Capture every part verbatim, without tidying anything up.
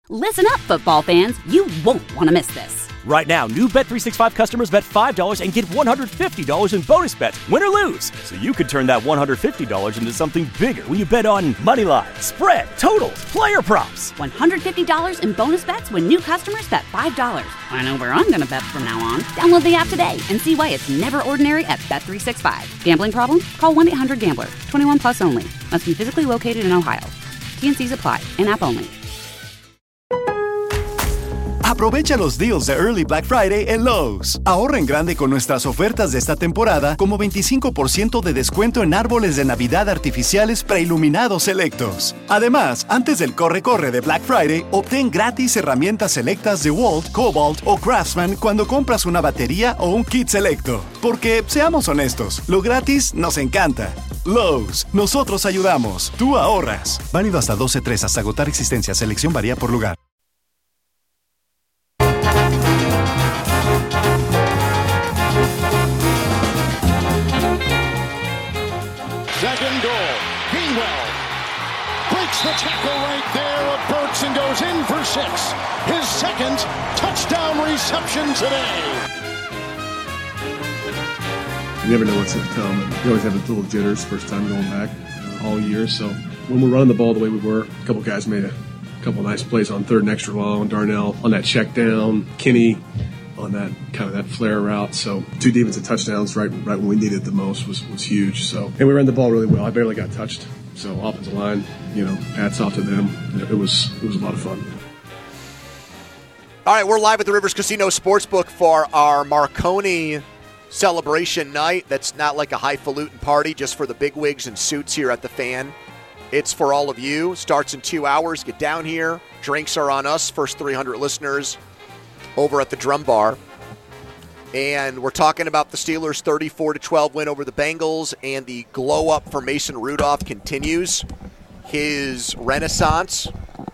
Listen up, football fans. You won't want to miss this. Right now, new Bet three sixty-five customers bet five dollars and get one hundred fifty dollars in bonus bets, win or lose. So you could turn that one hundred fifty dollars into something bigger when you bet on money line, spread, totals, player props. one hundred fifty dollars in bonus bets when new customers bet five dollars. I know where I'm going to bet from now on. Download the app today and see why it's never ordinary at Bet three sixty-five. Gambling problem? Call one eight hundred gambler. twenty-one plus only. Must be physically located in Ohio. T N Cs apply. In-app only. Aprovecha los deals de Early Black Friday en Lowe's. Ahorra en grande con nuestras ofertas de esta temporada, como veinticinco por ciento de descuento en árboles de Navidad artificiales preiluminados selectos. Además, antes del corre-corre de Black Friday, obtén gratis herramientas selectas de Walt, Cobalt o Craftsman cuando compras una batería o un kit selecto. Porque, seamos honestos, lo gratis nos encanta. Lowe's, nosotros ayudamos, tú ahorras. Válido hasta doce tres hasta agotar existencia. Selección varía por lugar. Second goal. Gainwell breaks the tackle right there of Burks and goes in for six. His second touchdown reception today. You never know what's going to come. You always have a little jitters first time going back uh, all year. So when we're running the ball the way we were, a couple guys made a couple nice plays on third and extra long. Darnell on that check down. Kenny on that kind of that flare route. So two defensive touchdowns right right when we needed it the most was, was huge. So and we ran the ball really well. I barely got touched. So offensive line, you know, hats off to them. It was it was a lot of fun. All right, we're live at the Rivers Casino Sportsbook for our Marconi celebration night. That's not like a highfalutin party just for the bigwigs and suits here at the Fan. It's for all of you. Starts in two hours. Get down here. Drinks are on us. First three hundred listeners over at the Drum Bar. And we're talking about the Steelers' thirty-four to twelve win over the Bengals, and the glow-up for Mason Rudolph continues his renaissance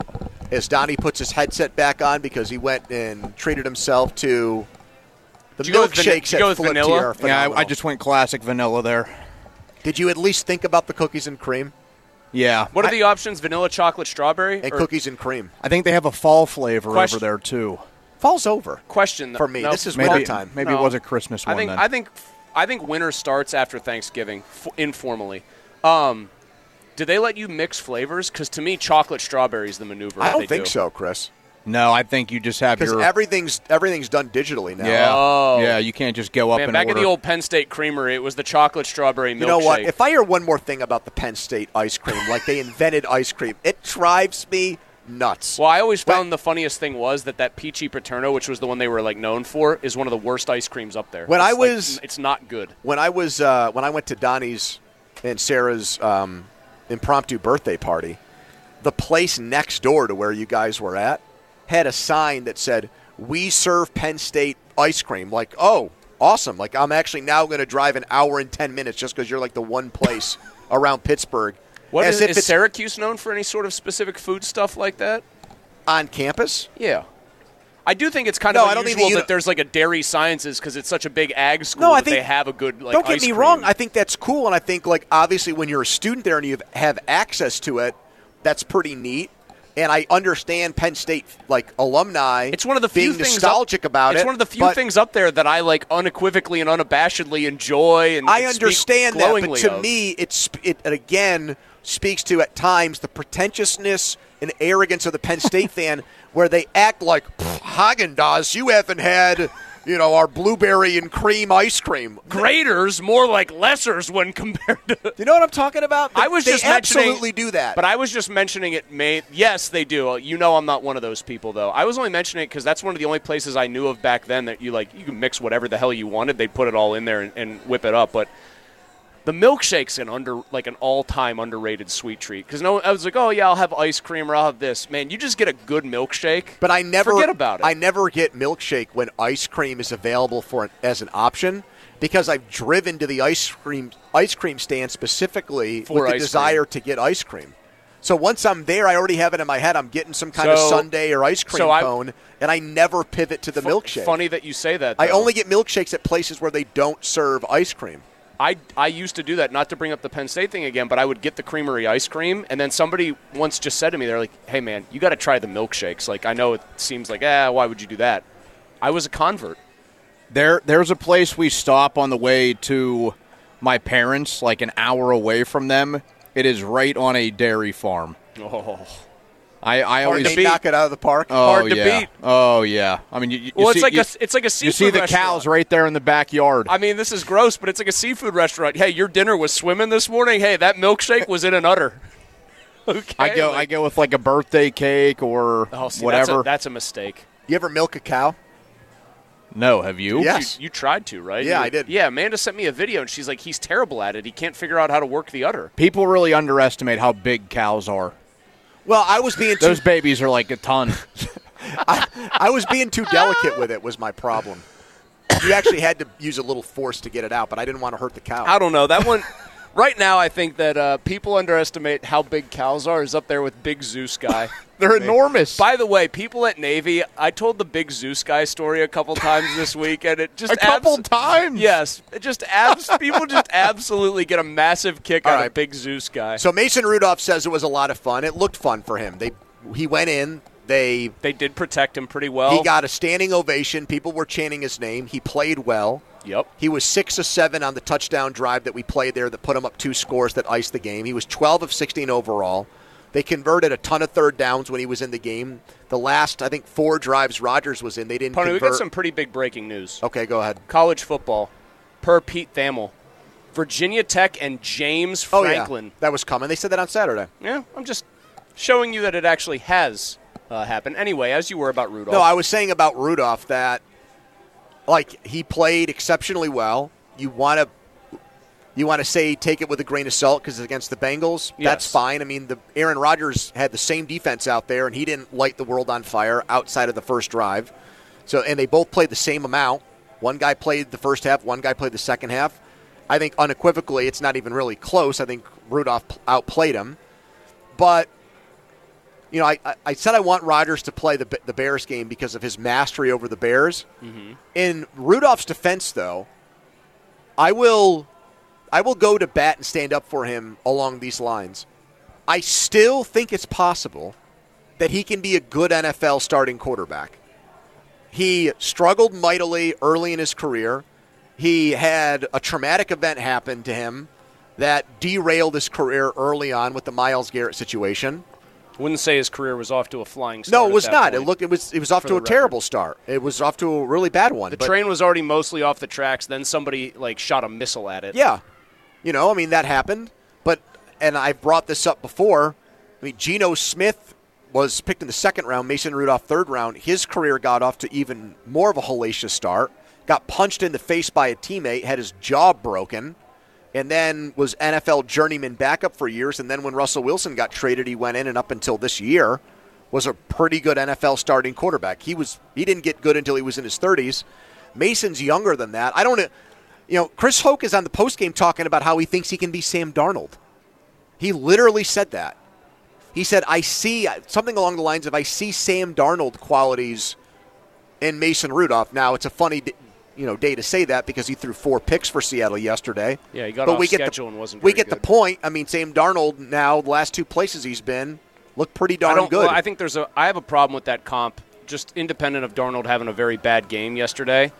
as Donnie puts his headset back on because he went and treated himself to the milkshakes at Fliptier. Yeah, I, I just went classic vanilla there. Did you at least think about the cookies and cream? Yeah. What are I, the options? Vanilla, chocolate, strawberry? And or? Cookies and cream. I think they have a fall flavor Question. over there, too. Fall's over. Question. For me. No, this is maybe, winter time. Maybe no. it was a Christmas one I think, then. I think I think winter starts after Thanksgiving, f- informally. Um, do they let you mix flavors? Because to me, chocolate strawberry is the maneuver. I don't they think do. so, Chris. No, I think you just have Because your... everything's, everything's done digitally now. Yeah, Oh. yeah, you can't just go up Man, and back order. at the old Penn State Creamery, it was the chocolate strawberry milkshake. You know what? If I hear one more thing about the Penn State ice cream, like they invented ice cream, it drives me nuts. Well, I always found when, the funniest thing was that that Peachy Paterno, which was the one they were like known for, is one of the worst ice creams up there. When it's I like, was, it's not good. When I was, uh, when I went to Donnie's and Sarah's um, impromptu birthday party, the place next door to where you guys were at had a sign that said, "We serve Penn State ice cream." Like, oh, awesome! Like, I'm actually now going to drive an hour and ten minutes just because you're like the one place around Pittsburgh. What As is, if is it's Syracuse known for any sort of specific food stuff like that? On campus? Yeah. I do think it's kind No, of I don't think unusual the uni- that there's like a dairy sciences because it's such a big ag school No, I that think- they have a good like Don't get ice me cream. wrong. I think that's cool, and I think like obviously when you're a student there and you have access to it, that's pretty neat. And I understand Penn State like alumni. It's one of the few being things nostalgic up, about it's it. It's one of the few but things up there that I like unequivocally and unabashedly enjoy. And I and understand speak that, but glowingly to of. me, it's it again speaks to at times the pretentiousness and arrogance of the Penn State fan, where they act like Haagen-Dazs. You haven't had, you know, our blueberry and cream ice cream. Graders more like lessers when compared to. Do you know what I'm talking about? I was they just mentioning- absolutely do that. But I was just mentioning it. May yes, they do. You know, I'm not one of those people, though. I was only mentioning it because that's one of the only places I knew of back then that you like you can mix whatever the hell you wanted. They'd put it all in there and, and whip it up, but. The milkshake's an under like an all-time underrated sweet treat because no, I was like, oh yeah, I'll have ice cream or I'll have this. Man, you just get a good milkshake. But I never forget about it. I never get milkshake when ice cream is available for an, as an option because I've driven to the ice cream ice cream stand specifically For with the ice desire cream. to get ice cream. So once I'm there, I already have it in my head. I'm getting some kind of So- sundae or ice cream so I- cone, and I never pivot to the Fu- milkshake. Funny that you say that. I though. only get milkshakes at places where they don't serve ice cream. I, I used to do that, not to bring up the Penn State thing again, but I would get the creamery ice cream, and then somebody once just said to me, they're like, hey, man, you got to try the milkshakes. Like, I know it seems like, ah, why would you do that? I was a convert. There, There's a place we stop on the way to my parents, like an hour away from them. It is right on a dairy farm. Oh. I, I Hard always to knock it out of the park. Oh, Hard to yeah. beat. Oh, yeah. I mean, you, you Well, see, it's like you, a it's like a seafood you see the restaurant. cows right there in the backyard. I mean, this is gross, but it's like a seafood restaurant. Hey, your dinner was swimming this morning. Hey, that milkshake was in an udder. Okay. I go, like, I go with like a birthday cake or oh, see, whatever. That's a, that's a mistake. You ever milk a cow? No, have you? Yeah. You, Yes. you tried to, right? Yeah, You- I did. Yeah, Amanda sent me a video, and she's like, he's terrible at it. He can't figure out how to work the udder. People really underestimate how big cows are. Well, I was being too, Those babies are like a ton. I, I was being too delicate with it was my problem. You actually had to use a little force to get it out, but I didn't want to hurt the cow. I don't know. That one, right now, I think that uh, people underestimate how big cows are is up there with Big Zeus guy. They're enormous. By the way, people at Navy, I told the Big Zeus guy story a couple times this week, and it just a couple abs- times. Yes, it just abs- people just absolutely get a massive kick All out right. of Big Zeus guy. So Mason Rudolph says it was a lot of fun. It looked fun for him. They he went in. They They did protect him pretty well. he got a standing ovation. People were chanting his name. He played well. Yep. He was six of seven on the touchdown drive that we played there that put him up two scores that iced the game. He was twelve of sixteen overall. They converted a ton of third downs when he was in the game. The last, I think, four drives Rodgers was in, they didn't Pony, we convert. got some pretty big breaking news. Okay, go ahead. College football, per Pete Thamel, Virginia Tech and James Oh, Franklin. yeah. That was coming. They said that on Saturday. Yeah, I'm just showing you that it actually has uh, happened. Anyway, as you were about Rudolph. No, I was saying about Rudolph that, like, he played exceptionally well. You want to you want to say take it with a grain of salt because it's against the Bengals. Yes. That's fine. I mean, the Aaron Rodgers had the same defense out there, and he didn't light the world on fire outside of the first drive. So, and they both played the same amount. One guy played the first half, one guy played the second half. I think unequivocally it's not even really close. I think Rudolph outplayed him. But, you know, I, I said I want Rodgers to play the the Bears game because of his mastery over the Bears. Mm-hmm. In Rudolph's defense, though, I will I will go to bat and stand up for him along these lines. I still think it's possible that he can be a good N F L starting quarterback. He struggled mightily early in his career. He had a traumatic event happen to him that derailed his career early on with the Myles Garrett situation. Wouldn't say his career was off to a flying start. No, it was at that not. It point. looked it was it was off For to the a record. terrible start. It was off to a really bad one. The but- train was already mostly off the tracks. Then somebody like shot a missile at it. Yeah. You know, I mean, that happened. But, and I brought this up before, I mean, Geno Smith was picked in the second round, Mason Rudolph third round. His career got off to even more of a hellacious start. Got punched in the face by a teammate, had his jaw broken, and then was N F L journeyman backup for years. And then when Russell Wilson got traded, he went in, and up until this year was a pretty good N F L starting quarterback. He was he didn't get good until he was in his thirties. Mason's younger than that. I don't know. You know, Chris Hoke is on the postgame talking about how he thinks he can be Sam Darnold. He literally said that. He said, I see something along the lines of, I see Sam Darnold qualities in Mason Rudolph. Now, it's a funny you know, day to say that because he threw four picks for Seattle yesterday. Yeah, he got but off we get schedule the, and wasn't We very get the good. point. I mean, Sam Darnold now, the last two places he's been, looked pretty I darn don't. good. Well, I think there's a. I have a problem with that comp, just independent of Darnold having a very bad game yesterday.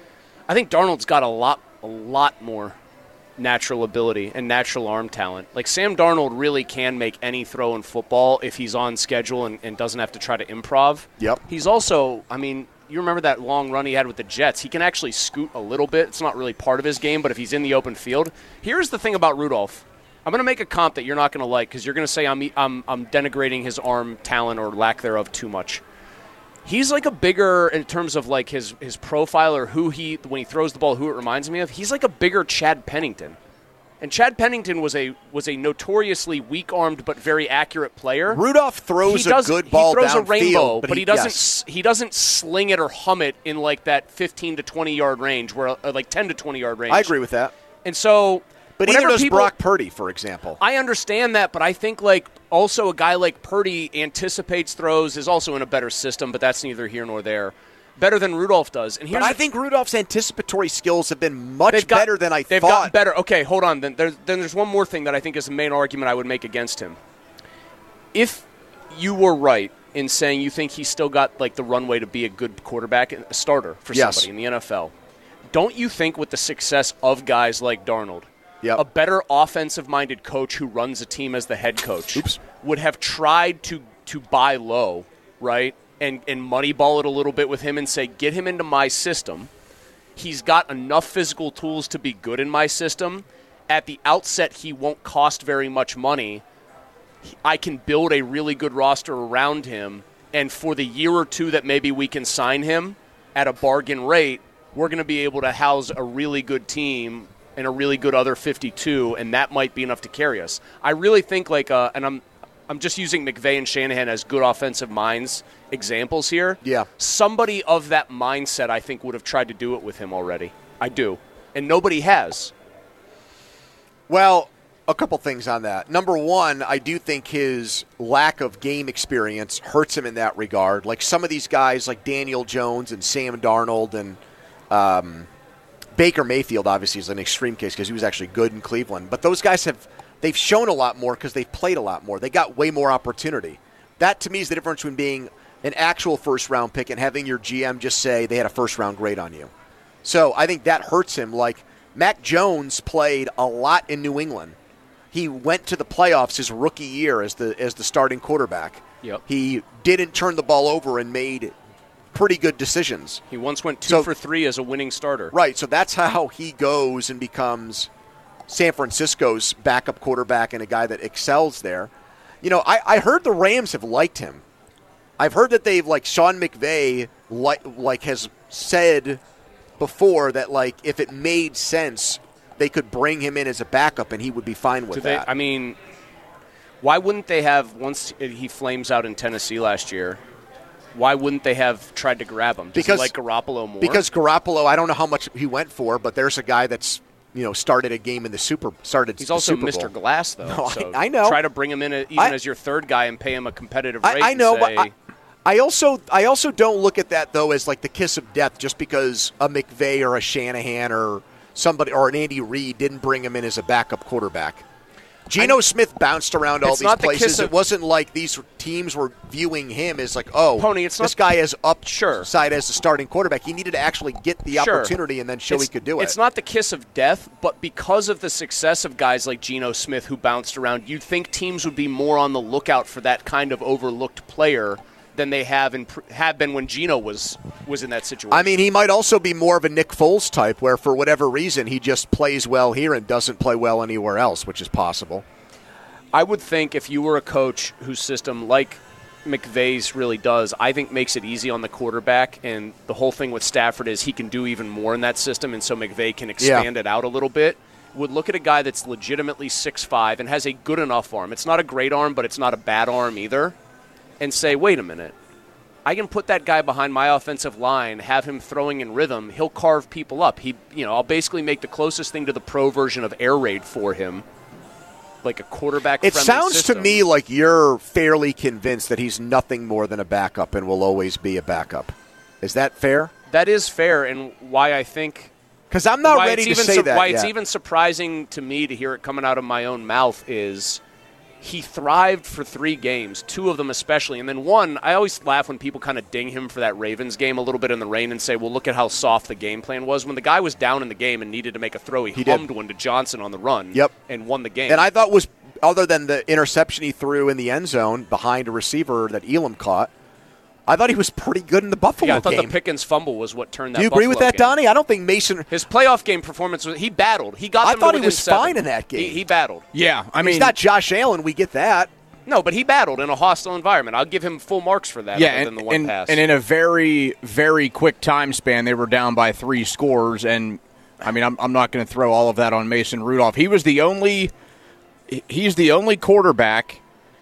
I think Darnold's got a lot, a lot more natural ability and natural arm talent. Like Sam Darnold really can make any throw in football if he's on schedule and, and doesn't have to try to improv. Yep. He's also, I mean, you remember that long run he had with the Jets. He can actually scoot a little bit. It's not really part of his game, but if he's in the open field. Here's the thing about Rudolph. I'm going to make a comp that you're not going to like because you're going to say I'm, I'm I'm denigrating his arm talent or lack thereof too much. He's like a bigger, in terms of like his, his profile or who he, when he throws the ball, who it reminds me of, he's like a bigger Chad Pennington. And Chad Pennington was a was a notoriously weak-armed but very accurate player. Rudolph throws He does- a good ball He throws a downfield, rainbow, but but, he- he, doesn't. yes. s He doesn't sling it or hum it in like that fifteen to twenty yard range, where uh, like ten to twenty yard range. I agree with that. And so, But either whenever does people, Brock Purdy, for example. I understand that, but I think like also a guy like Purdy anticipates throws, is also in a better system, but that's neither here nor there. better than Rudolph does. And here's but I the, think Rudolph's anticipatory skills have been much got, better than I they've thought. They've gotten better. Okay, hold on. Then there's, then there's one more thing that I think is the main argument I would make against him. If you were right in saying you think he's still got like the runway to be a good quarterback, a starter for yes. somebody in the N F L, don't you think with the success of guys like Darnold, yep. a better offensive-minded coach who runs a team as the head coach Oops. would have tried to to buy low, right, and, and moneyball it a little bit with him and say, get him into my system. He's got enough physical tools to be good in my system. At the outset, he won't cost very much money. I can build a really good roster around him, and for the year or two that maybe we can sign him at a bargain rate, we're going to be able to house a really good team and a really good other fifty-two, and that might be enough to carry us. I really think, like, uh, and I'm I'm just using McVay and Shanahan as good offensive minds examples here. Yeah. Somebody of that mindset, I think, would have tried to do it with him already. I do. And nobody has. Well, a couple things on that. Number one, I do think his lack of game experience hurts him in that regard. Like some of these guys, like Daniel Jones and Sam Darnold and um, Baker Mayfield, obviously, is an extreme case because he was actually good in Cleveland. But those guys have they've shown a lot more because they've played a lot more. They got way more opportunity. That, to me, is the difference between being an actual first-round pick and having your G M just say they had a first-round grade on you. So I think that hurts him. Like Mac Jones played a lot in New England. He went to the playoffs his rookie year as the as the starting quarterback. Yep. He didn't turn the ball over and made pretty good decisions. He once went two so, for three as a winning starter. Right, so that's how he goes and becomes San Francisco's backup quarterback and a guy that excels there. You know, I, I heard the Rams have liked him. I've heard that they've, like, Sean McVay, like, like has said before that, like, if it made sense, they could bring him in as a backup and he would be fine with Do they, that. I mean, why wouldn't they have, once he flames out in Tennessee last year, why wouldn't they have tried to grab him? Does because, he like Garoppolo more? Because Garoppolo, I don't know how much he went for, but there's a guy that's, you know, started a game in the Super started He's the also Super Mister Bowl. Glass, though. No, so I, I know. Try to bring him in a, even I, as your third guy and pay him a competitive rate. I, I know, and say, but I, I also I also don't look at that, though, as like the kiss of death just because a McVay or a Shanahan or somebody or an Andy Reid didn't bring him in as a backup quarterback. Geno Smith bounced around all it's these not the places. kiss of- It wasn't like these teams were viewing him as like, oh, Pony, it's this not- guy is upside Sure. as the starting quarterback. He needed to actually get the Sure. opportunity and then show It's- he could do it. It's not the kiss of death, but because of the success of guys like Geno Smith who bounced around, you'd think teams would be more on the lookout for that kind of overlooked player than they have in, have been when Geno was was in that situation. I mean, he might also be more of a Nick Foles type where for whatever reason he just plays well here and doesn't play well anywhere else, which is possible. I would think if you were a coach whose system, like McVay's really does, I think makes it easy on the quarterback, and the whole thing with Stafford is he can do even more in that system, and so McVay can expand yeah. it out a little bit, would look at a guy that's legitimately six five and has a good enough arm. It's not a great arm, but it's not a bad arm either, and say, wait a minute, I can put that guy behind my offensive line, have him throwing in rhythm, he'll carve people up. He, you know, I'll basically make the closest thing to the pro version of air raid for him. Like a quarterback. It sounds system. to me like you're fairly convinced that he's nothing more than a backup and will always be a backup. Is that fair? That is fair, and why I think because I'm not ready to even say su- that. Why yet. it's even surprising to me to hear it coming out of my own mouth is he thrived for three games, two of them especially, and then one. I always laugh when people kind of ding him for that Ravens game a little bit in the rain and say, "Well, look at how soft the game plan was." When the guy was down in the game and needed to make a throw, he, he hummed did. one to Johnson on the run. Yep. and won the game. And I thought was other than the interception he threw in the end zone behind a receiver that Elam caught, I thought he was pretty good in the Buffalo yeah, I thought game. the Pickens fumble was what turned that. Do you agree Buffalo with that, game. Donnie? I don't think Mason. His playoff game performance was he battled. He got. I them thought to he within was seven. fine in that game. He, he battled. Yeah, I mean, he's not Josh Allen. We get that. No, but he battled in a hostile environment. I'll give him full marks for that. Yeah, other and, than the one and, pass. and in a very, very quick time span, they were down by three scores. And I mean, I'm, I'm not going to throw all of that on Mason Rudolph. He was the only, he's the only quarterback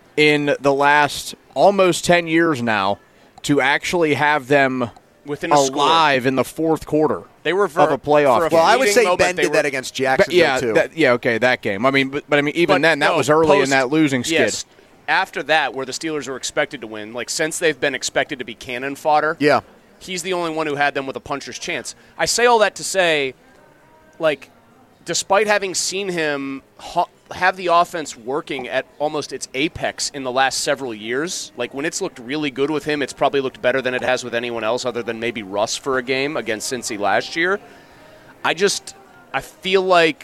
in the last almost ten years now to actually have them within a alive score. in the fourth quarter. They were of a playoff. For a game. Well, I would say moment, Ben did were, that against Jacksonville yeah, too. That, yeah, okay, that game. I mean, but, but I mean, even but then, that no, was early post, in that losing skid. Yes, after that, where the Steelers were expected to win, like since they've been expected to be cannon fodder. Yeah. he's the only one who had them with a puncher's chance. I say all that to say, like, despite having seen him ha- have the offense working at almost its apex in the last several years, like when it's looked really good with him, it's probably looked better than it has with anyone else other than maybe Russ for a game against Cincy last year. I just, I feel like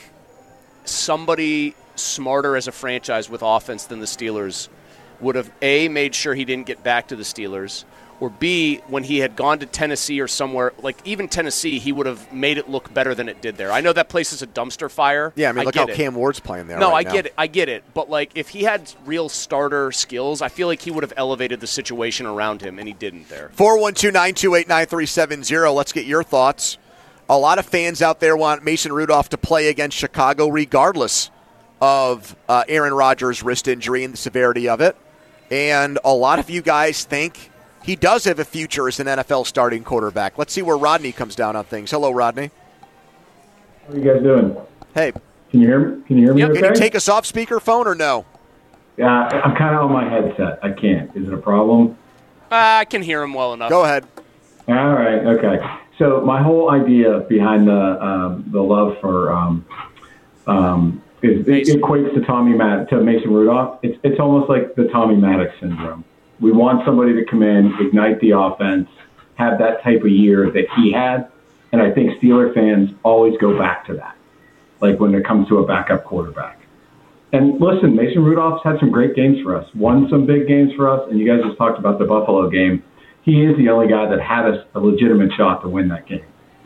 somebody smarter as a franchise with offense than the Steelers would have, A, made sure he didn't get back to the Steelers, or B, when he had gone to Tennessee or somewhere, like even Tennessee, he would have made it look better than it did there. I know that place is a dumpster fire. Yeah, I mean, I look how it. Cam Ward's playing there No, right I now. get it. I get it. But, like, if he had real starter skills, I feel like he would have elevated the situation around him, and he didn't there. four one two, nine two eight, nine three seven zero. Let's get your thoughts. A lot of fans out there want Mason Rudolph to play against Chicago regardless of uh, Aaron Rodgers' wrist injury and the severity of it. And a lot of you guys think he does have a future as an N F L starting quarterback. Let's see where Rodney comes down on things. Hello, Rodney. How are you guys doing? Hey. Can you hear me? Can you hear me Yep. okay? Can you take us off speakerphone or no? Yeah, I'm kind of on my headset. I can't. Is it a problem? Uh, I can hear him well enough. Go ahead. All right. Okay. So my whole idea behind the um, the love for um, um, is it equates to Tommy Mad to Mason Rudolph. It's it's almost like the Tommy Maddox syndrome. We want somebody to come in, ignite the offense, have that type of year that he had, and I think Steeler fans always go back to that, like when it comes to a backup quarterback. And listen, Mason Rudolph's had some great games for us, won some big games for us, and you guys just talked about the Buffalo game. He is the only guy that had a, a legitimate shot to win that game.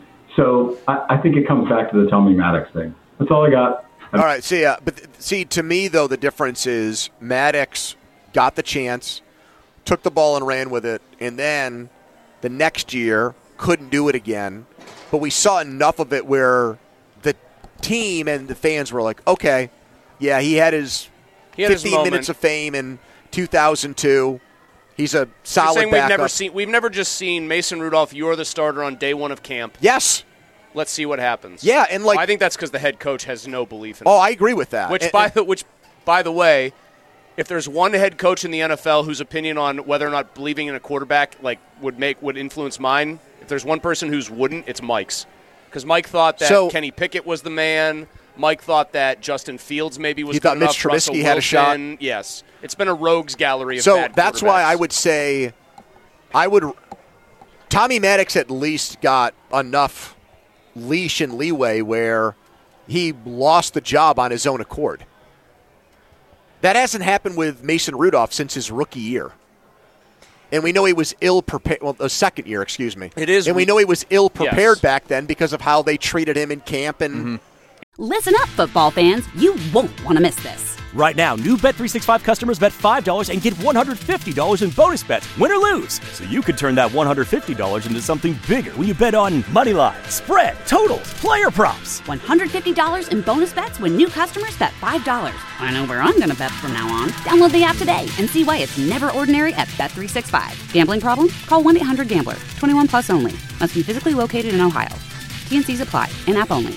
So I, I think it comes back to the Tommy Maddox thing. That's all I got. All right, see, uh, but see, to me, though, the difference is Maddox got the chance, took the ball and ran with it, and then the next year couldn't do it again. But we saw enough of it where the team and the fans were like, okay, yeah, he had his he had fifteen his minutes of fame in two thousand two. He's a solid saying backup. We've never seen. We've never just seen Mason Rudolph. You're the starter on day one of camp. Yes. Let's see what happens. Yeah, and like well, I think that's because the head coach has no belief in. Oh, him. I agree with that. Which and, by and, the which, by the way, if there's one head coach in the N F L whose opinion on whether or not believing in a quarterback like would make would influence mine, if there's one person who's wouldn't, it's Mike's. Because Mike thought that so, Kenny Pickett was the man. Mike thought that Justin Fields maybe was he good thought enough. Mitch Trubisky Russell had a shot. Yes, it's been a rogues gallery of so bad that's why I would say, I would. Tommy Maddox at least got enough leash and leeway where he lost the job on his own accord. That hasn't happened with Mason Rudolph since his rookie year. And we know he was ill prepared. Well, the second year, excuse me. It is. And we know he was ill prepared yes. back then because of how they treated him in camp. And mm-hmm. Listen up, football fans. You won't want to miss this. Right now, new Bet three sixty-five customers bet five dollars and get one hundred fifty dollars in bonus bets, win or lose. So you could turn that one hundred fifty dollars into something bigger when you bet on money line, spread, totals, player props. one hundred fifty dollars in bonus bets when new customers bet five dollars. I know where I'm going to bet from now on. Download the app today and see why it's never ordinary at Bet three sixty-five. Gambling problem? Call one eight hundred gambler. twenty-one plus only. Must be physically located in Ohio. T and C's apply. In-app only.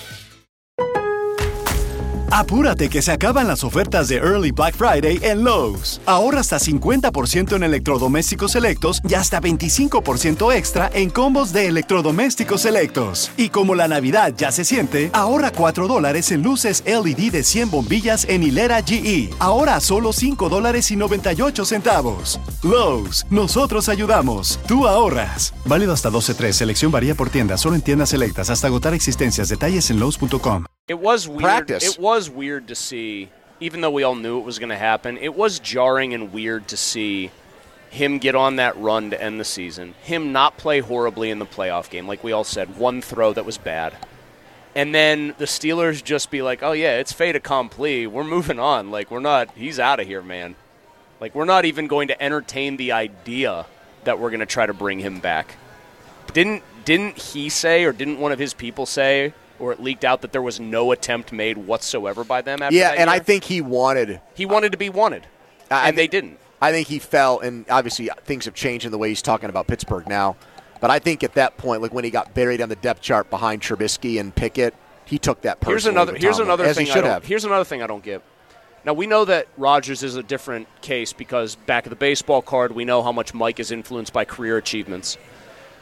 Apúrate que se acaban las ofertas de Early Black Friday en Lowe's. Ahorra hasta cincuenta por ciento en electrodomésticos selectos y hasta veinticinco por ciento extra en combos de electrodomésticos selectos. Y como la Navidad ya se siente, ahorra cuatro dólares en luces L E D de cien bombillas en hilera G E. Ahora a solo cinco dólares y noventa y ocho centavos. Lowe's, nosotros ayudamos. Tú ahorras. Válido hasta doce tres. Selección varía por tienda. Solo en tiendas selectas hasta agotar existencias. Detalles en Lowe's punto com. It was weird. Practice. It was weird to see, even though we all knew it was going to happen, it was jarring and weird to see him get on that run to end the season, him not play horribly in the playoff game, like we all said, one throw that was bad. And then the Steelers just be like, oh, yeah, it's fait accompli. We're moving on. Like, we're not – he's out of here, man. Like, we're not even going to entertain the idea that we're going to try to bring him back. Didn't Didn't he say or didn't one of his people say – or it leaked out that there was no attempt made whatsoever by them after yeah, that and year? I think he wanted. He wanted to be wanted, I and th- they didn't. I think he fell, and obviously things have changed in the way he's talking about Pittsburgh now. But I think at that point, like when he got buried on the depth chart behind Trubisky and Pickett, he took that personally. Here's another. with Here's Tomlin, another as thing. he I should don't, have. Here's another thing I don't get. Now we know that Rodgers is a different case because back of the baseball card, we know how much Mike is influenced by career achievements.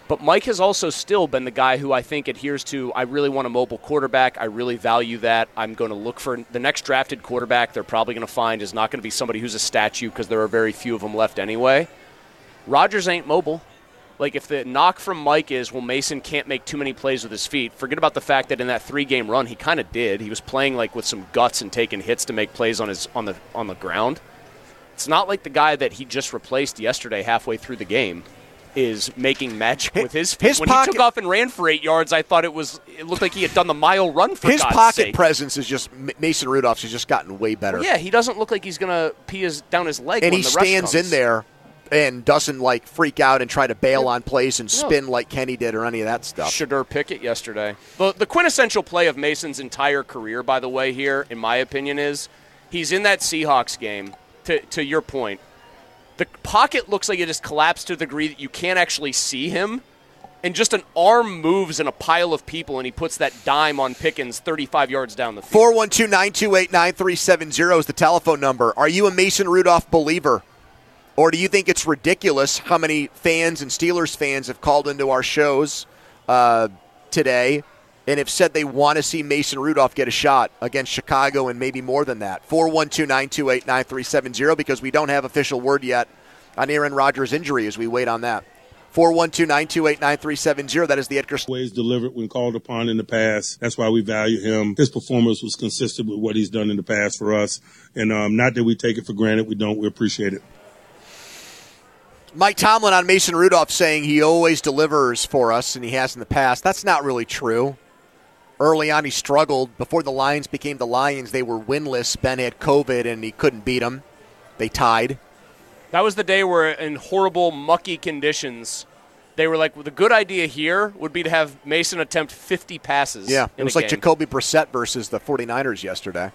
But Mike has also still been the guy who I think adheres to, I really want a mobile quarterback. I really value that. I'm going to look for the next drafted quarterback they're probably going to find is not going to be somebody who's a statue because there are very few of them left anyway. Rodgers ain't mobile. Like, if the knock from Mike is, well, Mason can't make too many plays with his feet, forget about the fact that in that three-game run, he kind of did. He was playing, like, with some guts and taking hits to make plays on his on the on the ground. It's not like the guy that he just replaced yesterday halfway through the game is making magic with his feet. His when pocket, he took off and ran for eight yards, I thought it was it looked like he had done the mile run for his God's pocket sake. presence is just Mason Rudolph's has just gotten way better. Well, yeah, he doesn't look like he's going to pee his, down his leg and when he the rush stands comes. in there and doesn't like freak out and try to bail on plays and spin No. like Kenny did or any of that stuff. Shadur Pickett yesterday. The, the quintessential play of Mason's entire career, by the way, here, in my opinion, is he's in that Seahawks game, to, to your point. The pocket looks like it just collapsed to the degree that you can't actually see him, and just an arm moves in a pile of people, and he puts that dime on Pickens thirty-five yards down the field. four one two, nine two eight, nine three seven zero is the telephone number. Are you a Mason Rudolph believer? Or do you think it's ridiculous how many fans and Steelers fans have called into our shows uh, today and have said they want to see Mason Rudolph get a shot against Chicago and maybe more than that? four one two, nine two eight, nine three seven zero because we don't have official word yet on Aaron Rodgers' injury as we wait on that. four one two, nine two eight, nine three seven zero. That is the Edgar. Ways delivered when called upon in the past. That's why we value him. His performance was consistent with what he's done in the past for us. And um, not that we take it for granted. We don't. We appreciate it. Mike Tomlin on Mason Rudolph saying he always delivers for us, and he has in the past. That's not really true. Early on, he struggled. Before the Lions became the Lions, they were winless. Ben had COVID, and he couldn't beat them. They tied. That was the day where, in horrible, mucky conditions, they were like, well, the good idea here would be to have Mason attempt fifty passes. Yeah, in it was a like game. Jacoby Brissett versus the 49ers yesterday.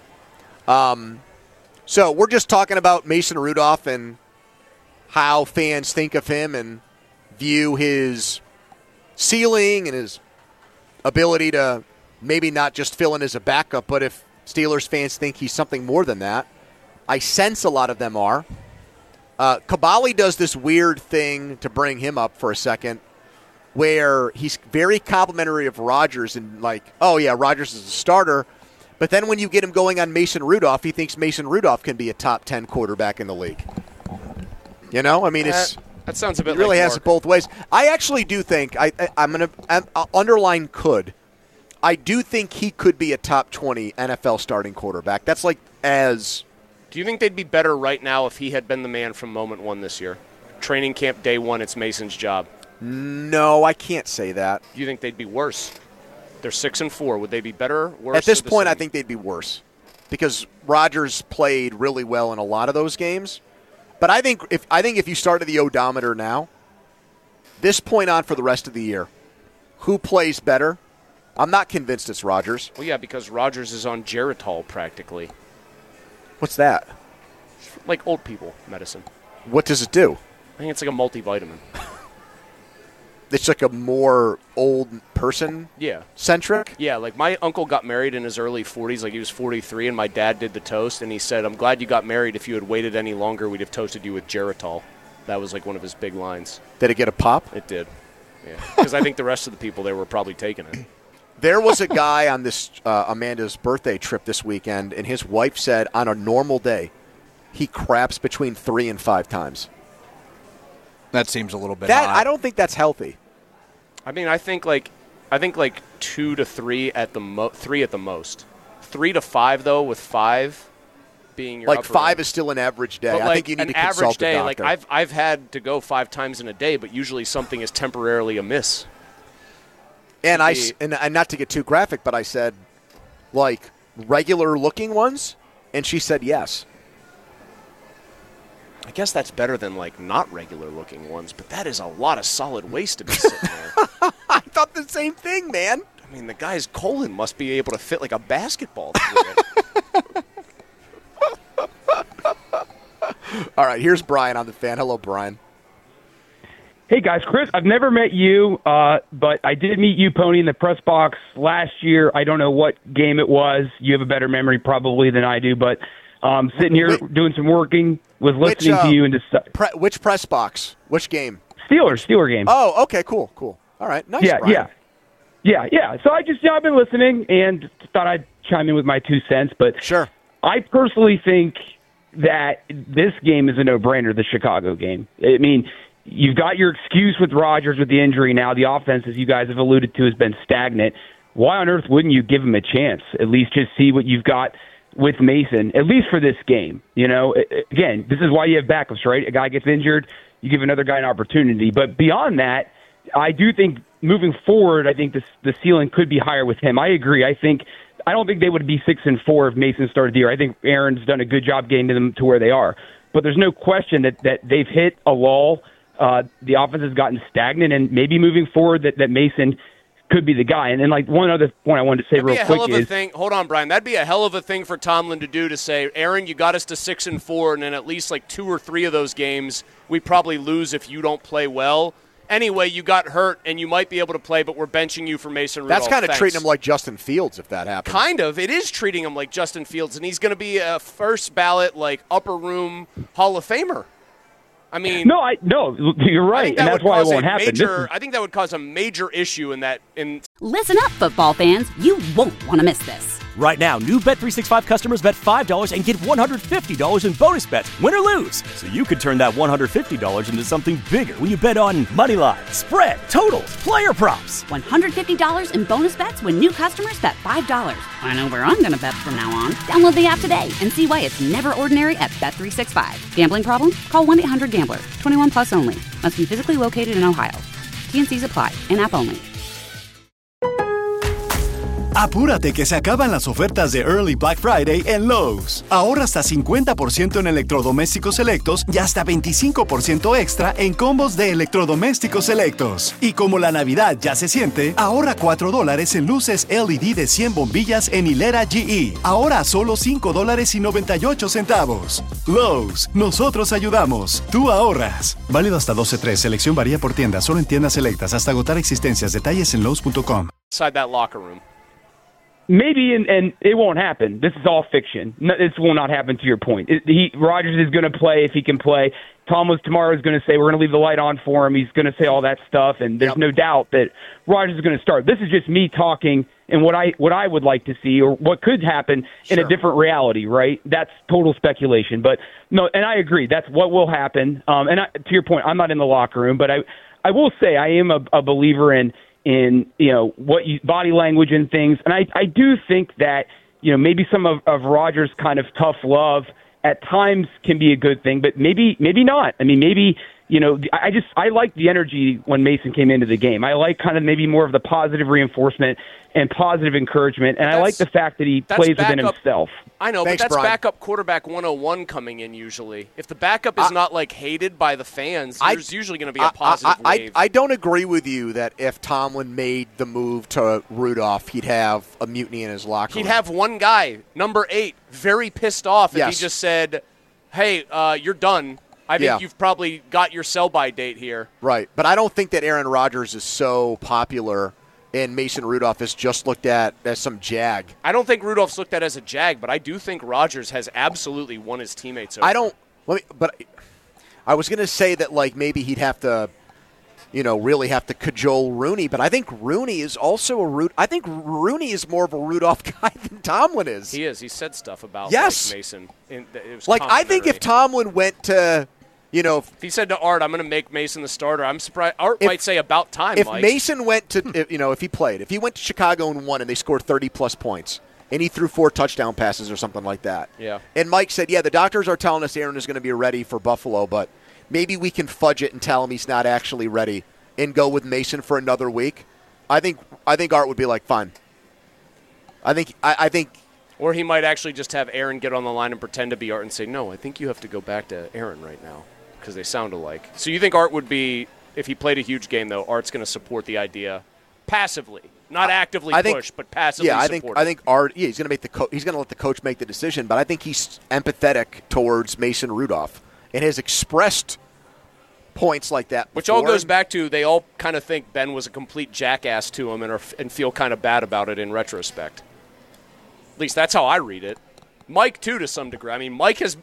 Um, so we're just talking about Mason Rudolph and how fans think of him and view his ceiling and his ability to maybe not just fill in as a backup, but if Steelers fans think he's something more than that. I sense a lot of them are. Uh, Kabali does this weird thing, to bring him up for a second, where he's very complimentary of Rodgers and like, oh, yeah, Rodgers is a starter. But then when you get him going on Mason Rudolph, he thinks Mason Rudolph can be a top ten quarterback in the league. You know, I mean, it's that, that sounds a bit. It really like has Mark. it both ways. I actually do think I, I I'm gonna I'm, I'll underline could. I do think he could be a top twenty N F L starting quarterback. That's like as. Do you think they'd be better right now if he had been the man from moment one this year? Training camp day one, it's Mason's job. No, I can't say that. Do you think they'd be worse? They're six and four. Would they be better, worse? At this or the point, same? I think they'd be worse because Rodgers played really well in a lot of those games. But I think if I think if you started the odometer now, this point on for the rest of the year, who plays better? I'm not convinced it's Rodgers. Well, yeah, because Rodgers is on Geritol practically. What's that? Like old people medicine. What does it do? I think it's like a multivitamin. It's like a more old person Yeah. centric? Yeah, like my uncle got married in his early forties, like he was forty-three, and my dad did the toast, and he said, I'm glad you got married. If you had waited any longer, we'd have toasted you with Geritol. That was like one of his big lines. Did it get a pop? It did. Yeah. Because I think the rest of the people there were probably taking it. There was a guy on this uh, Amanda's birthday trip this weekend, and his wife said on a normal day, he craps between three and five times. That seems a little bit That high. I don't think that's healthy. I mean, I think like, I think like two to three at the mo- three at the most. Three to five though, with five being your Like upper five end. is still an average day. But I like think you need an to consult average day. a Like doctor. I've I've had to go five times in a day, but usually something is temporarily amiss. and I be- s- and, and not to get too graphic, but I said like regular looking ones, and she said yes. I guess that's better than like not regular looking ones, but that is a lot of solid waste to be sitting there. I thought the same thing, man. I mean, the guy's colon must be able to fit like a basketball through it. All right, here's Brian on the fan. Hello, Brian. Hey, guys. Chris, I've never met you, uh, but I did meet you, Pony, in the press box last year. I don't know what game it was. You have a better memory probably than I do, but um, sitting here Wait. doing some working, was Which, listening uh, to you and just Pre- which press box? Which game? Steelers, Steeler game. Oh, okay, cool, cool. All right, nice. Yeah, Brian. yeah. Yeah, yeah. So I just, you know, I've been listening and thought I'd chime in with my two cents. But sure. I personally think that this game is a no-brainer, the Chicago game. I mean, you've got your excuse with Rodgers with the injury now. The offense, as you guys have alluded to, has been stagnant. Why on earth wouldn't you give him a chance? At least just see what you've got with Mason, at least for this game. You know, again, this is why you have backups, right? A guy gets injured, you give another guy an opportunity. But beyond that, I do think moving forward, I think the the ceiling could be higher with him. I agree. I think I don't think they would be six and four if Mason started the year. I think Aaron's done a good job getting them to where they are. But there's no question that, that they've hit a lull. Uh, the offense has gotten stagnant, and maybe moving forward that, that Mason could be the guy. And then, like, one other point I wanted to say That'd real be a quick hell of is, a thing. Hold on, Brian. That'd be a hell of a thing for Tomlin to do, to say, Aaron, you got us to six and four, and then at least like two or three of those games we probably lose if you don't play well. Anyway, you got hurt, and you might be able to play, but we're benching you for Mason Rudolph. That's kind of Thanks. treating him like Justin Fields if that happens. Kind of. It is treating him like Justin Fields, and he's going to be a first ballot, like, upper room Hall of Famer. I mean, no, I no, you're right, that and that's would why it cause a won't happen. This Major, is- I think that would cause a major issue in that. In Listen up, football fans. You won't want to miss this. Right now, new Bet three sixty-five customers bet five dollars and get one hundred fifty dollars in bonus bets, win or lose. So you could turn that one hundred fifty dollars into something bigger when you bet on money line, spread, totals, player props. one hundred fifty dollars in bonus bets when new customers bet five dollars. I know where I'm going to bet from now on. Download the app today and see why it's never ordinary at Bet three sixty-five. Gambling problem? Call one eight hundred gambler. twenty-one plus only. Must be physically located in Ohio. T N Cs apply. In-app only. Apúrate que se acaban las ofertas de Early Black Friday en Lowe's. Ahorra hasta cincuenta por ciento en electrodomésticos selectos y hasta veinticinco por ciento extra en combos de electrodomésticos selectos. Y como la Navidad ya se siente, ahorra cuatro dólares en luces L E D de cien bombillas en hilera G E. Ahora a solo cinco dólares y noventa y ocho centavos. Lowe's, nosotros ayudamos. Tú ahorras. Válido hasta doce tres. Selección varía por tienda. Solo en tiendas selectas. Hasta agotar existencias. Detalles en Lowe's punto com. inside that locker room. Maybe, and, and it won't happen. This is all fiction. No, this will not happen, to your point. It, he Rodgers is going to play if he can play. Tom was tomorrow is going to say, we're going to leave the light on for him. He's going to say all that stuff, and there's yep. no doubt that Rodgers is going to start. This is just me talking and what I what I would like to see or what could happen sure. in a different reality, right? That's total speculation. But, no, and I agree. That's what will happen. Um, and I, to your point, I'm not in the locker room, but I, I will say I am a, a believer in – in, you know, what you, body language and things. And I, I do think that, you know, maybe some of, of Rodgers' kind of tough love at times can be a good thing, but maybe maybe not. I mean, maybe, you know, I just I like the energy when Mason came into the game. I like kind of maybe more of the positive reinforcement and positive encouragement, and I like the fact that he plays within backup, himself. I know, Thanks, but that's Brian. backup quarterback one oh one coming in usually. If the backup is I, not, like, hated by the fans, I, there's usually going to be a I, positive I, I, wave. I, I don't agree with you that if Tomlin made the move to Rudolph, he'd have a mutiny in his locker He'd room. have one guy, number eight, very pissed off if Yes. he just said, hey, uh, you're done. I think Yeah. you've probably got your sell-by date here. Right, but I don't think that Aaron Rodgers is so popular and Mason Rudolph is just looked at as some jag. I don't think Rudolph's looked at as a jag, but I do think Rodgers has absolutely won his teammates over. I don't let me but I was going to say that like maybe he'd have to you know, really have to cajole Rooney, but I think Rooney is also a Ru- I think Rooney is more of a Rudolph guy than Tomlin is. He is. He said stuff about yes. like Mason. In, it was like I think if Tomlin went to You know, if, if he said to Art, "I'm going to make Mason the starter," I'm surprised. Art if, might say, "About time." If Mike. Mason went to, if, you know, if he played, if he went to Chicago and won, and they scored thirty plus points, and he threw four touchdown passes or something like that. Yeah. And Mike said, "Yeah, the doctors are telling us Aaron is going to be ready for Buffalo, but maybe we can fudge it and tell him he's not actually ready, and go with Mason for another week." I think, I think Art would be like, "Fine." I think, I, I think. Or he might actually just have Aaron get on the line and pretend to be Art and say, "No, I think you have to go back to Aaron right now." Because they sound alike. So you think Art would be, if he played a huge game, though, Art's going to support the idea passively, not actively I think, push, but passively yeah, I support think it. I think Art. Yeah, he's going to make the co- he's going to let the coach make the decision, but I think he's empathetic towards Mason Rudolph and has expressed points like that. Which before. all goes back to they all kind of think Ben was a complete jackass to him and are, and feel kind of bad about it in retrospect. At least that's how I read it. Mike too, to some degree. I mean, Mike has.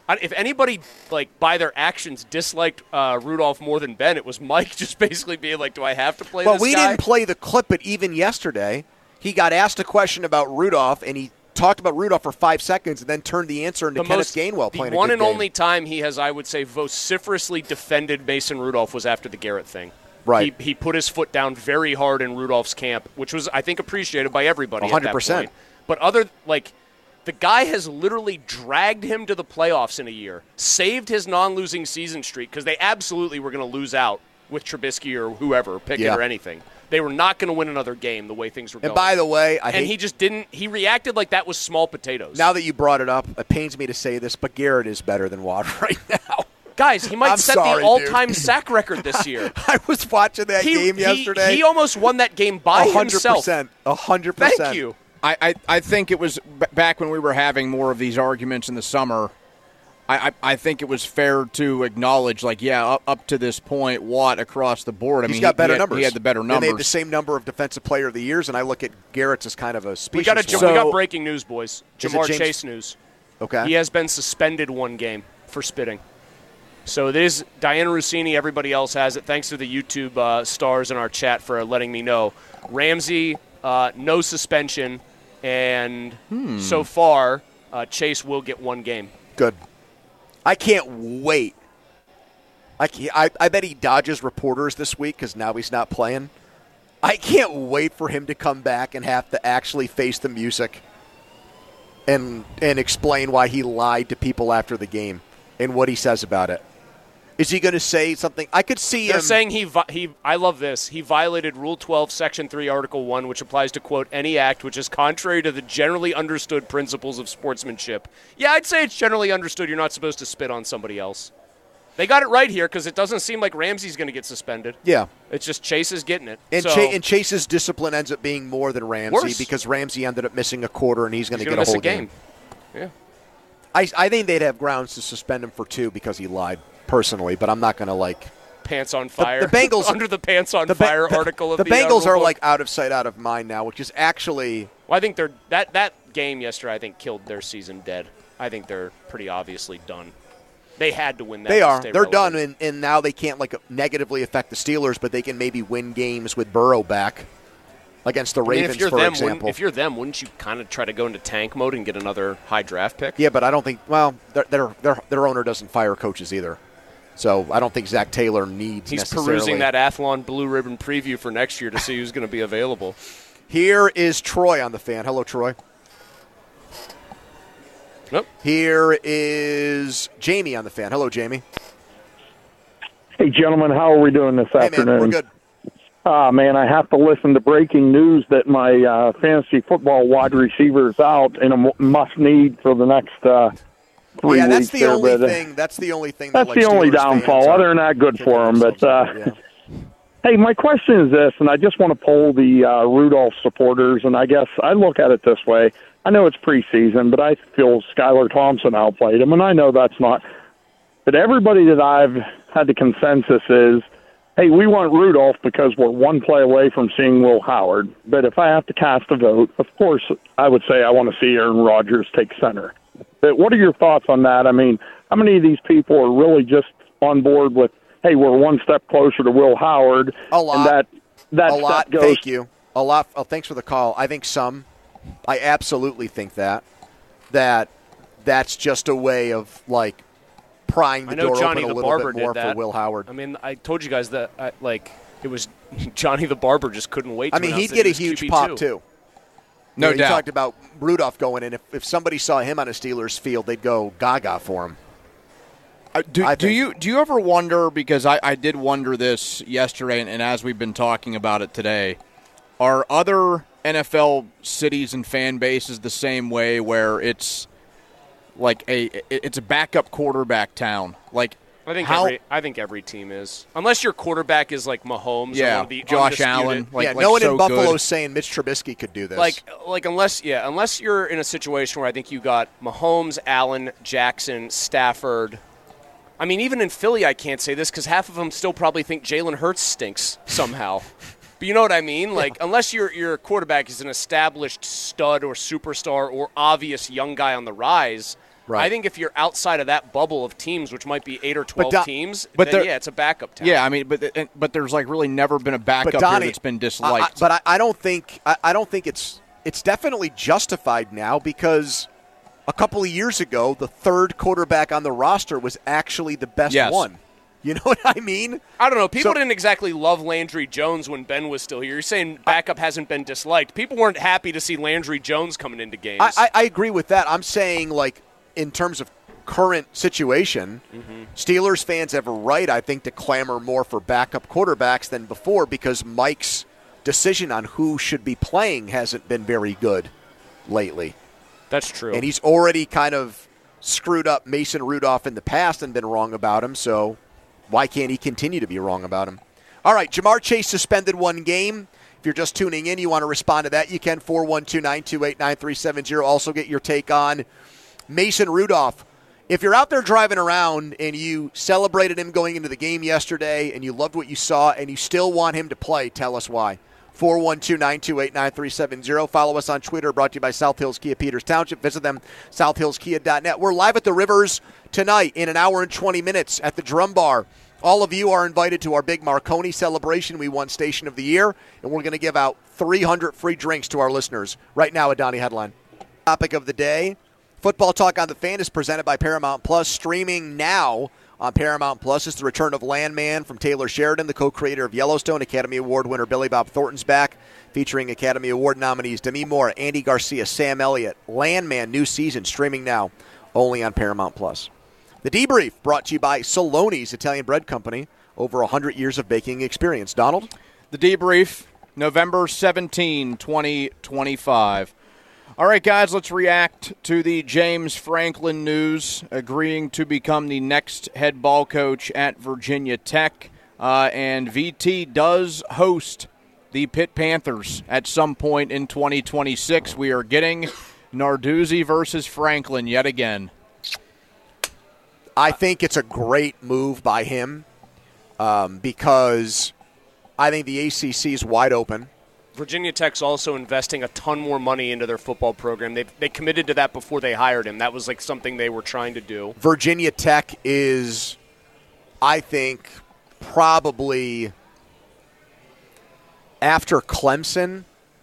I, if anybody, like, by their actions disliked uh, Rudolph more than Ben, it was Mike just basically being like, do I have to play well, this we guy? didn't play the clip, but even yesterday, he got asked a question about Rudolph, and he talked about Rudolph for five seconds and then turned the answer into the Kenneth most, Gainwell playing The one a good and game. only time he has, I would say, vociferously defended Mason Rudolph was after the Garrett thing. Right. He, he put his foot down very hard in Rudolph's camp, which was, I think, appreciated by everybody one hundred percent. at that point. But other, like, the guy has literally dragged him to the playoffs in a year, saved his non-losing season streak, because they absolutely were going to lose out with Trubisky or whoever, Pickett Yeah. or anything. They were not going to win another game the way things were And going. by the way, I and hate, he just didn't. He reacted like that was small potatoes. now that you brought it up, it pains me to say this, but Garrett is better than Watt right now. Guys, he might I'm set sorry, the all-time dude. sack record this year. I was watching that he, game he- yesterday. He almost won that game by one hundred himself. percent. one hundred percent. Thank you. I, I, I think it was b- back when we were having more of these arguments in the summer. I, I, I think it was fair to acknowledge, like, yeah, up, up to this point, Watt across the board. I He's mean, got he, better he had, numbers. He had the better And numbers. they had the same number of Defensive Player of the Years, and I look at Garrett's as kind of a We species. got, a, one. we got breaking news, boys. Is it Jamar James- Chase news. Okay. He has been suspended one game for spitting. So it is Diana Rossini. Everybody else has it. Thanks to the YouTube uh, stars in our chat for letting me know. Ramsey, uh, no suspension. And Hmm. so far, uh, Chase will get one game. Good. I can't wait. I, can't, I, I bet he dodges reporters this week because now he's not playing. I can't wait for him to come back and have to actually face the music and and explain why he lied to people after the game and what he says about it. Is he going to say something? I could see They're him. saying he, vi- he. I love this. He violated Rule twelve, Section three, Article one, which applies to, quote, any act which is contrary to the generally understood principles of sportsmanship. Yeah, I'd say it's generally understood you're not supposed to spit on somebody else. They got it right here because it doesn't seem like Ramsey's going to get suspended. Yeah. It's just Chase is getting it. And, so, Cha- and Chase's discipline ends up being more than Ramsey Worse. because Ramsey ended up missing a quarter and he's going to he's get gonna a miss whole a game. game. Yeah. I, I think they'd have grounds to suspend him for two because he lied personally, but I'm not going to like Pants on fire. The, the Bengals under the pants on the ba- fire the, article of the the, uh, Bengals rule are book. like out of sight, out of mind now, which is actually. Well, I think they're that that game yesterday. I think killed their season dead. I think they're pretty obviously done. They had to win that. They to are. stay They're relevant. done, and, and now they can't like negatively affect the Steelers, but they can maybe win games with Burrow back against the I mean, Ravens, if you're for them, example. wouldn't- if you're them, wouldn't you kind of try to go into tank mode and get another high draft pick? Yeah, but I don't think. Well, their their their, their owner doesn't fire coaches either, so I don't think Zach Taylor needs. He's necessarily. perusing that Athlon Blue Ribbon preview for next year to see who's going to be available. Here is Troy on the fan. Hello, Troy. Nope. Here is Jamie on the fan. Hello, Jamie. Hey, gentlemen, how are we doing this Hey, afternoon? man, we're good. Ah, man, I have to listen to breaking news that my uh, fantasy football wide receiver is out and a must-need for the next uh, three yeah, weeks. that's the there, only but, uh, thing. That's the only thing. That, That's like, the only Steelers fans downfall. are Other than that, good for him. But uh, yeah. hey, my question is this, and I just want to poll the uh, Rudolph supporters, and I guess I look at it this way. I know it's preseason, but I feel Skylar Thompson outplayed him, and I know that's not. But everybody that I've had the consensus is, hey, we want Rudolph because we're one play away from seeing Will Howard. But if I have to cast a vote, of course, I would say I want to see Aaron Rodgers take center. But what are your thoughts on that? I mean, how many of these people are really just on board with, hey, we're one step closer to Will Howard? A lot. And that, that a step lot. goes. Thank you. A lot. Oh, thanks for the call. I think some. I absolutely think that. That that's just a way of, like, prying the I know door Johnny open a the little Barber bit more did that. for Will Howard. I mean, I told you guys that, I, like, it was Johnny the Barber just couldn't wait to I mean, announce he'd that get he a was huge Q B pop, two. too. No You know, doubt. You talked about Rudolph going in. If, if somebody saw him on a Steelers field, they'd go gaga for him. Uh, do, I do think. you do you ever wonder, because I, I did wonder this yesterday, and, and as we've been talking about it today, are other N F L cities and fan bases the same way, where it's like a it- it's a backup quarterback town? Like, I think how, every I think every team is, unless your quarterback is like Mahomes. or Yeah, one of the Josh undisputed- Allen, like- yeah, like no one so in Buffalo good. is saying Mitch Trubisky could do this. Like, like unless yeah, unless you're in a situation where I think you got Mahomes, Allen, Jackson, Stafford. I mean, even in Philly, I can't say this because half of them still probably think Jalen Hurts stinks somehow. But you know what I mean? Like, unless your your quarterback is an established stud or superstar or obvious young guy on the rise, Right. I think if you're outside of that bubble of teams, which might be eight or twelve Don- teams, but then there- yeah, it's a backup talent. Yeah, I mean, but but there's like really never been a backup But Donnie, here that's been I- I- disliked. but I, I don't think I, I don't think it's it's definitely justified now because a couple of years ago, the third quarterback on the roster was actually the best Yes. one. You know what I mean? I don't know. People So- didn't exactly love Landry Jones when Ben was still here. You're saying backup hasn't been disliked. People weren't happy to see Landry Jones coming into games. I, I, I agree with that. I'm saying, like, in terms of current situation, Mm-hmm. Steelers fans have a right, I think, to clamor more for backup quarterbacks than before because Mike's decision on who should be playing hasn't been very good lately. That's true. And he's already kind of screwed up Mason Rudolph in the past and been wrong about him, so why can't he continue to be wrong about him? All right, Jamar Chase suspended one game. If you're just tuning in, you want to respond to that, you can, four one two, nine two eight, nine three seven zero. Also get your take on Mason Rudolph. If you're out there driving around and you celebrated him going into the game yesterday and you loved what you saw and you still want him to play, tell us why. four one two, nine two eight, nine three seven zero. Follow us on Twitter, brought to you by South Hills Kia Peters Township. Visit them, south hills kia dot net. We're live at the Rivers tonight in an hour and twenty minutes at the Drum Bar. All of you are invited to our big Marconi celebration. We won Station of the Year, and we're going to give out three hundred free drinks to our listeners. Right now, a Donnie Headline. Topic of the day, Football Talk on the Fan is presented by Paramount Plus. Streaming now on Paramount Plus is the return of Landman from Taylor Sheridan, the co-creator of Yellowstone. Academy Award winner Billy Bob Thornton's back, featuring Academy Award nominees Demi Moore, Andy Garcia, Sam Elliott. Landman, new season, streaming now, only on Paramount Plus. The Debrief, brought to you by Saloni's Italian Bread Company, over one hundred years of baking experience. Donald? The Debrief, November seventeenth, twenty twenty-five. All right, guys, let's react to the James Franklin news, agreeing to become the next head ball coach at Virginia Tech. Uh, and V T does host the Pitt Panthers at some point in twenty twenty-six. We are getting Narduzzi versus Franklin yet again. I think it's a great move by him um, because I think the A C C is wide open. Virginia Tech's also investing a ton more money into their football program. They they committed to that before they hired him. That was like something they were trying to do. Virginia Tech is, I think, probably after Clemson,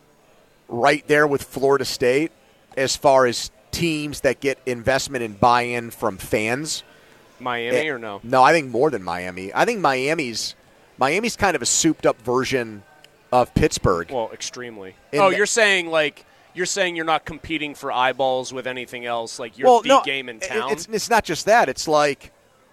right there with Florida State as far as teams that get investment and buy-in from fans. Miami or no? No, I think more than Miami. I think Miami's Miami's kind of a souped-up version of Pittsburgh. Well, extremely. In oh, the- you're saying like you're saying you're not competing for eyeballs with anything else. Like you're well, the no, game in it- town. It's, it's not just that. It's like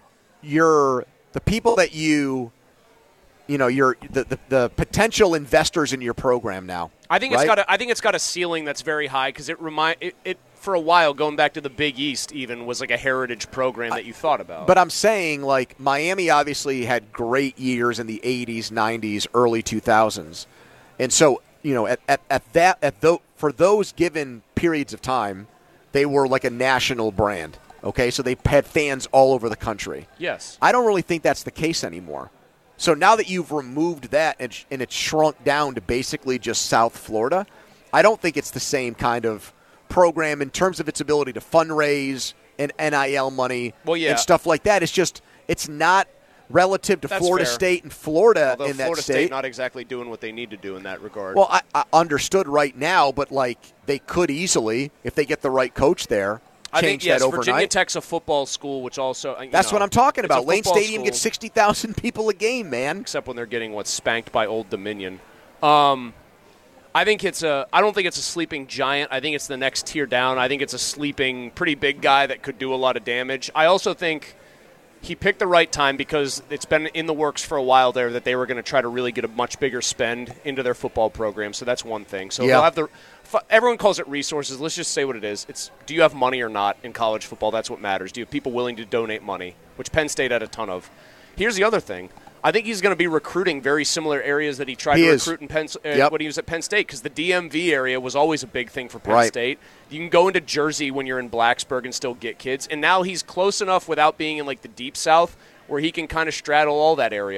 you're the people that you, you know, you're the, the, the potential investors in your program now. I think it's right? got a, I think it's got a ceiling that's very high because it remind it, it for a while going back to the Big East even was like a heritage program that you thought about. But I'm saying, like, Miami obviously had great years in the eighties, nineties, early two thousands. And so, you know, at, at, at that, at tho- for those given periods of time, they were like a national brand. Okay, so they had fans all over the country. Yes. I don't really think that's the case anymore. So now that you've removed that and, sh- and it's shrunk down to basically just South Florida, I don't think it's the same kind of program in terms of its ability to fundraise and N I L money Well, yeah. and stuff like that. It's just it's not relative to That's Florida fair. State and Florida Although in that Florida state. State not exactly doing what they need to do in that regard. Well, I, I understood right now, but like they could easily, if they get the right coach there, I change think yes, that overnight. Virginia Tech's a football school, which also you That's know, what I'm talking it's a about. Lane football Stadium school, gets sixty thousand people a game, man. except when they're getting what's spanked by Old Dominion. Um, I think it's a. I don't think it's a sleeping giant. I think it's the next tier down. I think it's a sleeping, pretty big guy that could do a lot of damage. I also think he picked the right time because it's been in the works for a while there that they were going to try to really get a much bigger spend into their football program. So that's one thing. So Yeah. they'll have the. Everyone calls it resources. Let's just say what it is. It's do you have money or not in college football? That's what matters. Do you have people willing to donate money, which Penn State had a ton of. Here's the other thing. I think he's going to be recruiting very similar areas that he tried He to is. recruit in Penn, uh, Yep. when he was at Penn State because the D M V area was always a big thing for Penn Right. State. You can go into Jersey when you're in Blacksburg and still get kids. And now he's close enough without being in like the deep South where he can kind of straddle all that area.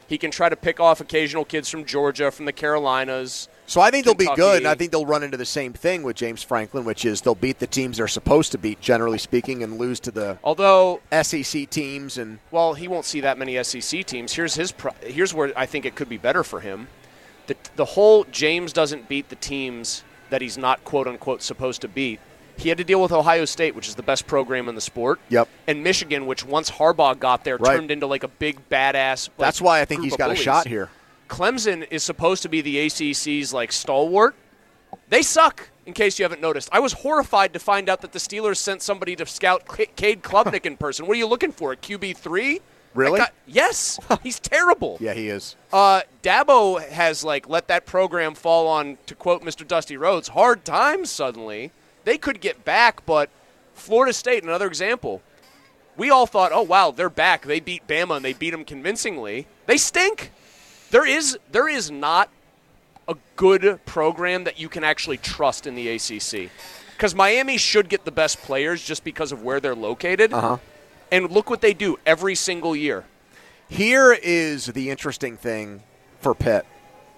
He can try to pick off occasional kids from Georgia, from the Carolinas. So I think Kentucky. they'll be good, and I think they'll run into the same thing with James Franklin, which is they'll beat the teams they're supposed to beat, generally speaking, and lose to the Although S E C teams. And well, he won't see that many S E C teams. Here's his. Pro- here's where I think it could be better for him. The the whole James doesn't beat the teams that he's not quote unquote supposed to beat. He had to deal with Ohio State, which is the best program in the sport. Yep. And Michigan, which once Harbaugh got there, right. turned into like a big badass. Like, That's why I think group he's of got bullies. a shot here. Clemson is supposed to be the A C C's like stalwart. They suck, in case you haven't noticed. I was horrified to find out that the Steelers sent somebody to scout Cade Klubnik in person. What are you looking for, a Q B three? Really? Guy, yes. He's terrible. Yeah, he is. Uh, Dabo has, like, let that program fall on, to quote Mister Dusty Rhodes, hard times suddenly. They could get back, but Florida State, another example. We all thought, oh, wow, they're back. They beat Bama, and they beat them convincingly. They stink. There is there is not a good program that you can actually trust in the A C C. Because Miami should get the best players just because of where they're located. Uh-huh. And look what they do every single year. Here is the interesting thing for Pitt.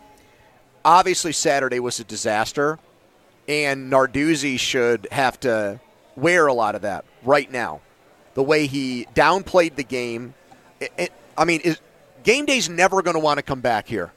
Obviously, Saturday was a disaster, and Narduzzi should have to wear a lot of that right now. The way he downplayed the game. It, it, I mean, is, game day's never going to want to come back here.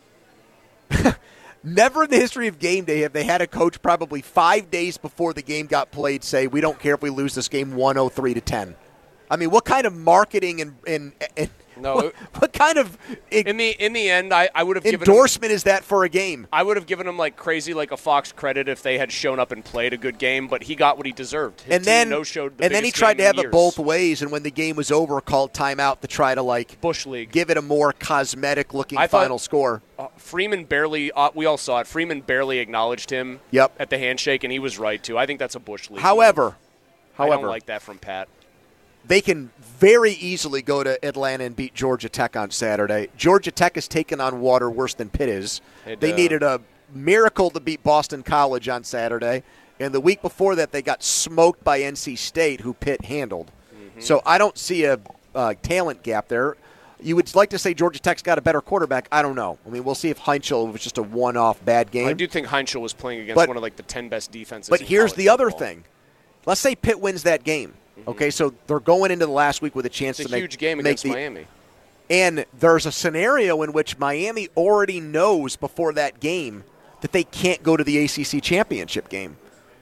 Never in the history of game day have they had a coach probably five days before the game got played say, we don't care if we lose this game one oh three to ten. I mean, what kind of marketing and, and, and no, what, what kind of it, in the in the end, I, I would have given endorsement him, is that for a game? I would have given him like crazy, like a Fox credit if they had shown up and played a good game, but he got what he deserved. His and then no showed the and then he biggest tried game to have in it years. both ways, and when the game was over, called timeout to try to like Bush League, give it a more cosmetic looking I final thought, score. Uh, Freeman barely, uh, we all saw it. Freeman barely acknowledged him. Yep. At the handshake, and he was right too. I think that's a Bush League. However, move. however, I don't like that from Pat. They can very easily go to Atlanta and beat Georgia Tech on Saturday. Georgia Tech has taken on water worse than Pitt is. It, they uh, needed a miracle to beat Boston College on Saturday. And the week before that, they got smoked by N C State, who Pitt handled. Mm-hmm. So I don't see a uh, talent gap there. You would like to say Georgia Tech's got a better quarterback. I don't know. I mean, we'll see if Heinzel was just a one-off bad game. I do think Heinzel was playing against but, one of like the ten best defenses. But in here's the football. other thing. Let's say Pitt wins that game. Okay, so they're going into the last week with a chance it's to a make huge game make against the, Miami. And there's a scenario in which Miami already knows before that game that they can't go to the A C C championship game.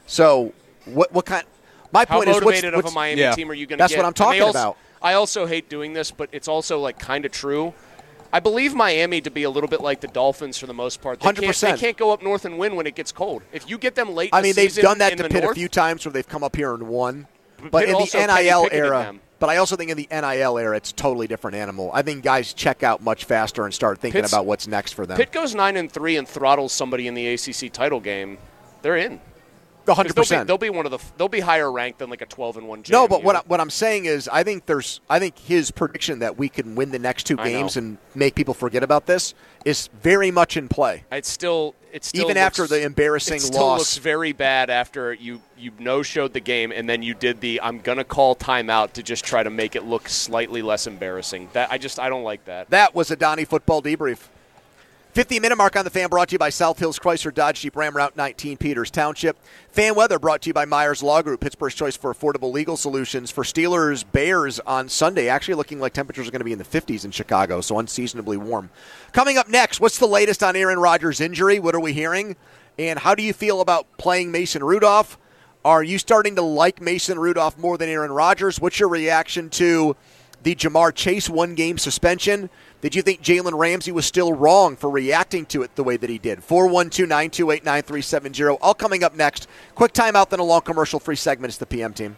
So what what kind? My How point is, what's, motivated what's, of a Miami yeah. team are you going to get? That's what I'm talking also, about. I also hate doing this, but it's also like kind of true. I believe Miami to be a little bit like the Dolphins for the most part. They one hundred percent. Can't, they can't go up north and win when it gets cold. If you get them late, I in mean, the they've season done that in to the Pitt north, a few times where they've come up here and won. But Pitt in also the N I L Kenny Picketed era, them. but I also think in the N I L era, it's a totally different animal. I think guys check out much faster and start thinking Pitt's, about what's next for them. Pitt goes nine and three and throttles somebody in the A C C title game. They're in. one hundred percent. They'll be, they'll be one of the. They'll be higher ranked than like a twelve and one. No, but what I, what I'm saying is, I think there's, I think his prediction that we can win the next two I games know. and make people forget about this is very much in play. It's still, it's still even looks, after the embarrassing it still loss. looks very bad after you you no showed the game and then you did the I'm gonna call timeout to just try to make it look slightly less embarrassing. That I just I don't like that. That was a Donnie football debrief. fifty-minute mark on the Fan brought to you by South Hills Chrysler Dodge Jeep Ram Route nineteen, Peters Township. Fan weather brought to you by Myers Law Group, Pittsburgh's choice for affordable legal solutions. For Steelers Bears on Sunday, actually looking like temperatures are going to be in the fifties in Chicago, so unseasonably warm. Coming up next, what's the latest on Aaron Rodgers' injury? What are we hearing? And how do you feel about playing Mason Rudolph? Are you starting to like Mason Rudolph more than Aaron Rodgers? What's your reaction to the Jamar Chase one-game suspension? Did you think Jalen Ramsey was still wrong for reacting to it the way that he did? four one two, nine two eight, nine three seven zero. All coming up next. Quick timeout, then a long commercial-free segment. It's the P M Team.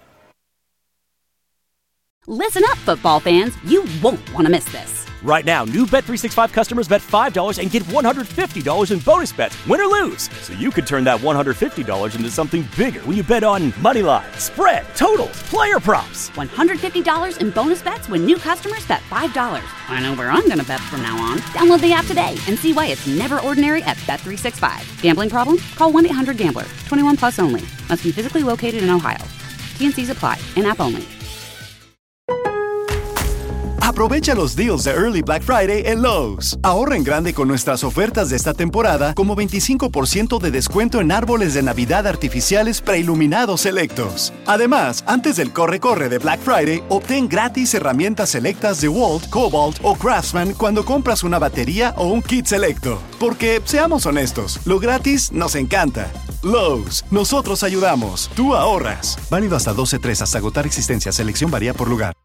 Listen up, football fans. You won't want to miss this. Right now, new Bet three sixty-five customers bet five dollars and get one hundred fifty dollars in bonus bets, win or lose. So you could turn that one hundred fifty dollars into something bigger when you bet on money line, spread, totals, player props. one hundred fifty dollars in bonus bets when new customers bet five dollars. I know where I'm going to bet from now on. Download the app today and see why it's never ordinary at Bet three sixty-five. Gambling problem? Call one eight hundred gambler. twenty-one plus only. Must be physically located in Ohio. T and C's apply. In-app only. Aprovecha los deals de Early Black Friday en Lowe's. Ahorra en grande con nuestras ofertas de esta temporada, como veinticinco por ciento de descuento en árboles de Navidad artificiales preiluminados selectos. Además, antes del corre-corre de Black Friday, obtén gratis herramientas selectas de Walt, Cobalt o Craftsman cuando compras una batería o un kit selecto. Porque, seamos honestos, lo gratis nos encanta. Lowe's, nosotros ayudamos, tú ahorras. Válido hasta doce tres hasta agotar existencia. Selección varía por lugar.